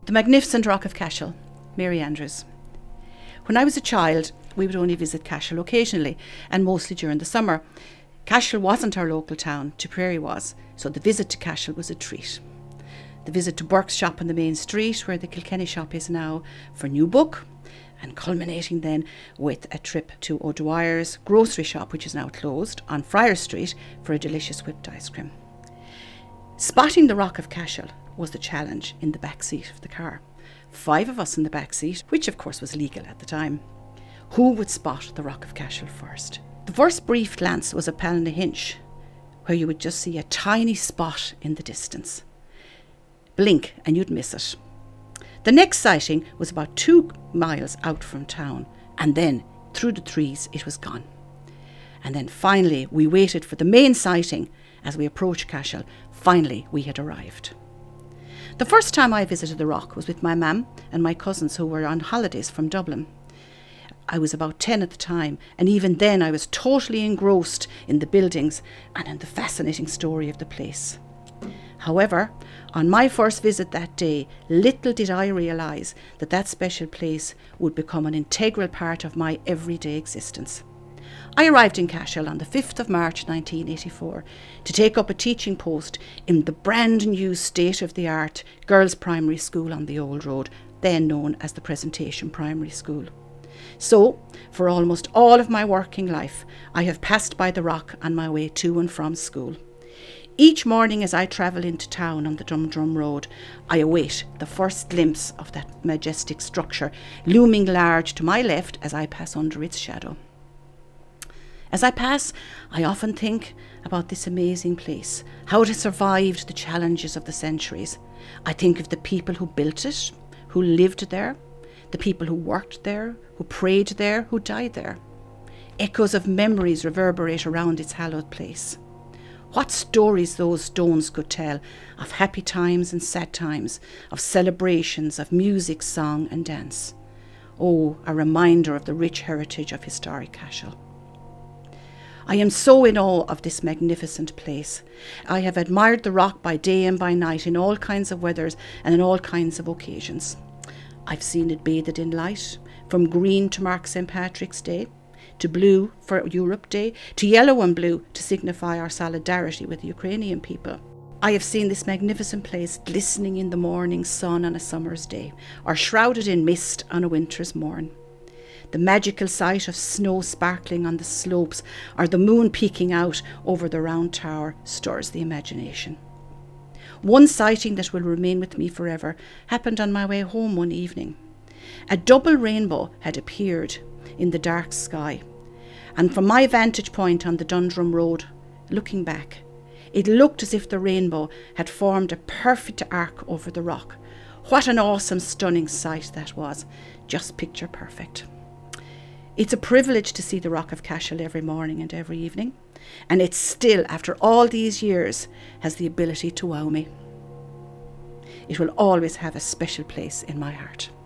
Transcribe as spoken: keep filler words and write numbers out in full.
The magnificent Rock of Cashel, Mary Andrews. When I was a child, we would only visit Cashel occasionally, and mostly during the summer. Cashel wasn't our local town, Tipperary was, so the visit to Cashel was a treat. The visit to Burke's shop on the main street, where the Kilkenny shop is now, for a new book, and culminating then with a trip to O'Dwyer's grocery shop, which is now closed, on Friar Street for a delicious whipped ice cream. Spotting the Rock of Cashel was the challenge in the back seat of the car. Five of us in the back seat, which of course was legal at the time. Who would spot the Rock of Cashel first? The first brief glance was at Ballynahinch, where you would just see a tiny spot in the distance. Blink and you'd miss it. The next sighting was about two miles out from town, and then through the trees it was gone. And then finally we waited for the main sighting. As we approached Cashel, finally we had arrived. The first time I visited the Rock was with my mum and my cousins who were on holidays from Dublin. I was about ten at the time, and even then I was totally engrossed in the buildings and in the fascinating story of the place. However, on my first visit that day, little did I realise that that special place would become an integral part of my everyday existence. I arrived in Cashel on the fifth of March nineteen eighty-four to take up a teaching post in the brand new state-of-the-art girls' primary school on the Old Road, then known as the Presentation Primary School. So, for almost all of my working life, I have passed by the Rock on my way to and from school. Each morning as I travel into town on the Dundrum Road, I await the first glimpse of that majestic structure looming large to my left as I pass under its shadow. As I pass, I often think about this amazing place, how it has survived the challenges of the centuries. I think of the people who built it, who lived there, the people who worked there, who prayed there, who died there. Echoes of memories reverberate around its hallowed place. What stories those stones could tell of happy times and sad times, of celebrations, of music, song and dance. Oh, a reminder of the rich heritage of historic Cashel. I am so in awe of this magnificent place. I have admired the Rock by day and by night in all kinds of weathers and in all kinds of occasions. I've seen it bathed in light, from green to mark Saint Patrick's Day, to blue for Europe Day, to yellow and blue to signify our solidarity with the Ukrainian people. I have seen this magnificent place glistening in the morning sun on a summer's day, or shrouded in mist on a winter's morn. The magical sight of snow sparkling on the slopes, or the moon peeking out over the round tower, stirs the imagination. One sighting that will remain with me forever happened on my way home one evening. A double rainbow had appeared in the dark sky, and from my vantage point on the Dundrum Road, looking back, it looked as if the rainbow had formed a perfect arc over the Rock. What an awesome, stunning sight that was, just picture perfect. It's a privilege to see the Rock of Cashel every morning and every evening, and it still, after all these years, has the ability to wow me. It will always have a special place in my heart.